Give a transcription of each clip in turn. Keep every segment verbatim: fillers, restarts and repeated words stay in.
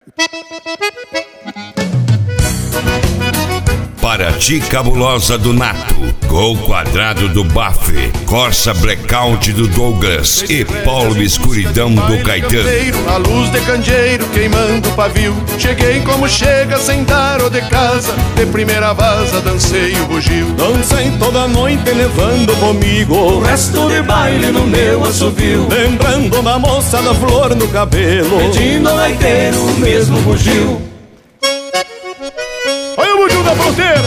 Paraty Cabulosa do Nato, Gol Quadrado do Bafre, Corsa Blackout do Douglas e Paulo Escuridão do Caetano. A luz de candeeiro queimando o pavio, cheguei como chega sem dar o de casa, de primeira vaza dancei o bugio. Dancei toda noite levando comigo o resto de baile no meu assovio, lembrando da moça da flor no cabelo, pedindo ao gaiteiro o mesmo bugio. Olha o bugio da fronteira!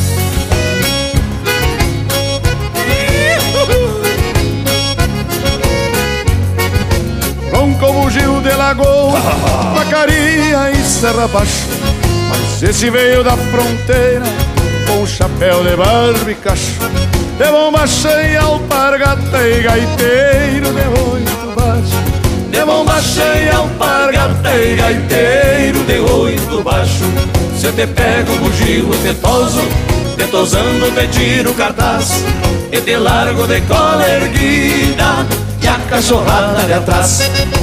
Ronca o bugio de Lagoa, Vacaria e Serra Baixo, mas esse veio da fronteira com um chapéu de barba e cacho, de bomba cheia, alpargata e gaiteiro de oito baixo, de bomba cheia, alpargata e gaiteiro de oito baixo. Se eu te pego o bugio, te toso, te tosando, te tiro o cartaz e te largo de cola erguida e a cachorrada de atrás.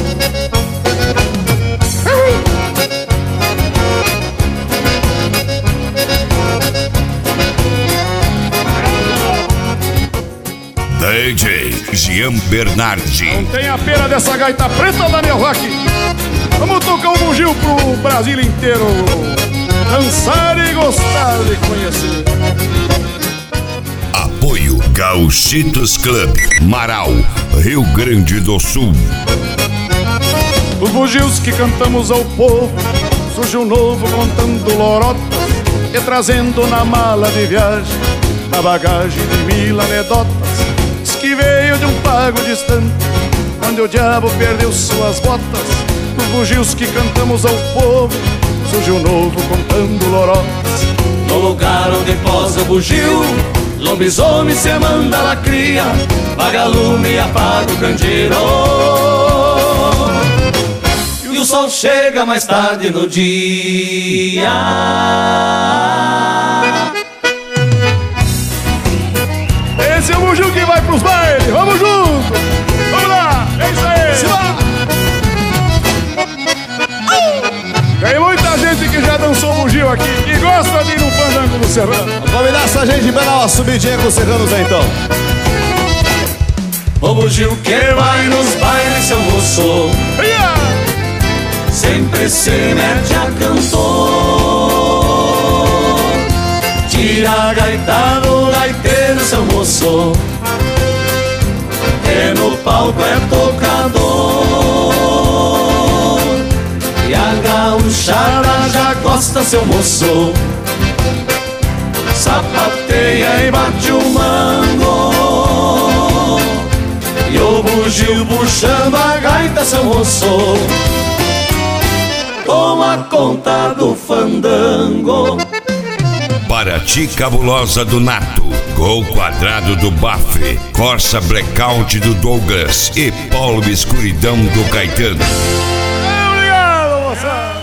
D J Jean Bernardi. Não tem a pena dessa gaita preta, Daniel Rock. Vamos tocar um bugio pro Brasil inteiro dançar e gostar de conhecer. Apoio Gauchitos Club, Marau, Rio Grande do Sul. Os bugios que cantamos ao povo, surge um novo contando lorotas e trazendo na mala de viagem a bagagem de mil anedotas. Diz que veio de um pago distante, onde o diabo perdeu suas botas. Os bugios que cantamos ao povo, surge um novo contando lorotas. No lugar onde posa o bugio, lobisomem se manda a cria, vagalume e apaga o candeeiro, e o sol chega mais tarde no dia. Esse é o bugio que vai pros bailes, vamos junto! Vamos lá, é isso aí! Se lá. Tem muita gente que já dançou bugio aqui, que gosta de ir no fandango do Serrano. Vamos convidar essa gente pra dar uma subidinha com os serranos aí então. O bugio que vai nos bailes, seu moço, Yeah! sempre se mete a cantor. Tira a gaita do gaiteiro, seu moço, que no palco é tocador. E a gauchada já gosta, seu moço, sapateia e bate o mango. E o bugio puxando a gaita, seu moço, toma conta do fandango. Paraty Cabulosa do Nato, Gol Quadrado do Bafre, Corsa Blackout do Douglas e Paulo Escuridão do Caetano. Obrigado, moçada!